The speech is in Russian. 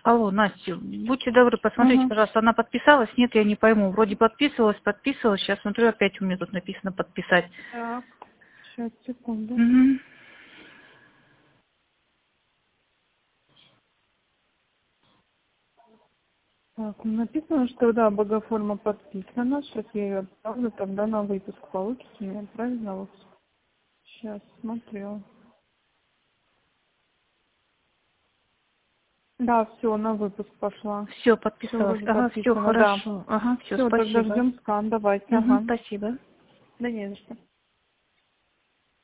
Алло, Настя, будьте добры, посмотрите, Угу. пожалуйста, она подписалась? Нет, я не пойму. Вроде подписывалась, сейчас смотрю, опять у меня тут написано подписать. Так, сейчас, секунду. Угу. Так, написано, что да, богоформа подписана. Сейчас я ее отправлю, тогда на выпуск получится. Мне отправить на выпуск. Сейчас, смотрю. Да, все, на выпуск пошла. Все, Все подписалась. вроде Ага, все подписано, да. хорошо. Ага, все, Все, тогда спасибо. ждем скан, давайте, Угу, ага. спасибо. Да не за что.